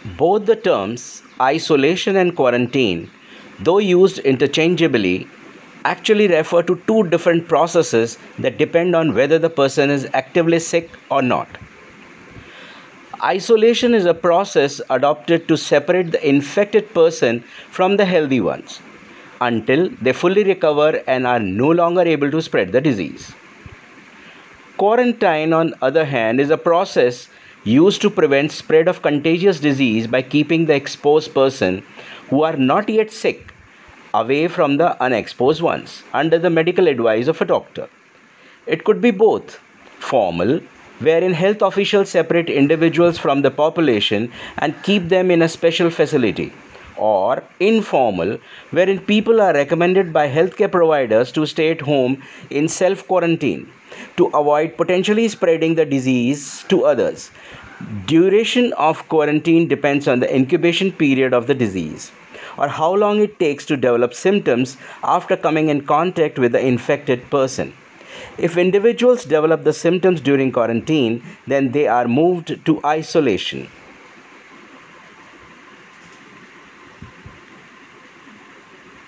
Both the terms, isolation and quarantine, though used interchangeably, actually refer to two different processes that depend on whether the person is actively sick or not. Isolation is a process adopted to separate the infected person from the healthy ones until they fully recover and are no longer able to spread the disease. Quarantine, on the other hand, is a process used to prevent spread of contagious disease by keeping the exposed person who are not yet sick away from the unexposed ones under the medical advice of a doctor. It could be both formal, wherein health officials separate individuals from the population and keep them in a special facility, or informal, wherein people are recommended by healthcare providers to stay at home in self quarantine to avoid potentially spreading the disease to others. Duration of quarantine depends on the incubation period of the disease or how long it takes to develop symptoms after coming in contact with the infected person. If individuals develop the symptoms during quarantine, then they are moved to isolation.